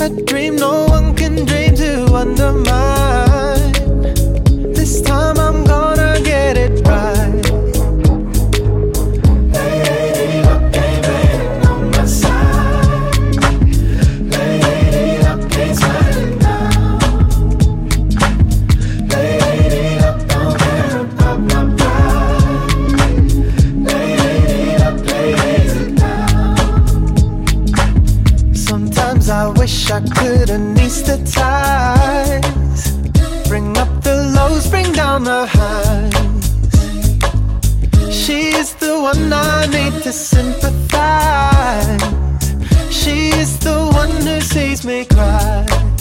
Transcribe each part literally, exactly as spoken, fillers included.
a dream no one can dream to undermine. This time I'm gonna get it right. Lady luck ain't waiting on my side. Lady luck ain't sliding down. Lady luck don't care about my pride. Lady luck lays it down. Sometimes I wish I could anesthetize, bring up the lows, bring down the highs. She's the one I need to sympathize. She is the one who sees me cry.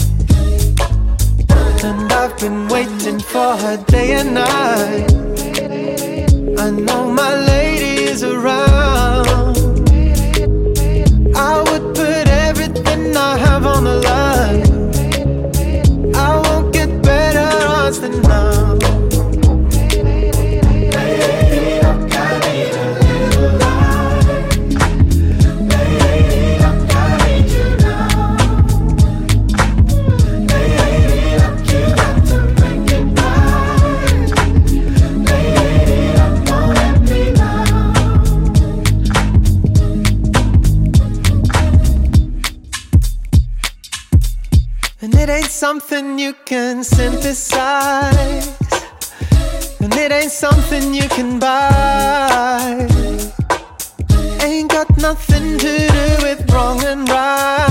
And I've been waiting for her day and night. I know my lady is around. I would put everything I have on the line. I won't get better odds than now. Lady luck, I need a little light. Lady luck, I need you now. Lady luck, you got to make it right. Lady luck, won't let me down. And it ain't something you can synthesize, and it ain't something you can buy. Ain't got nothing to do with wrong and right.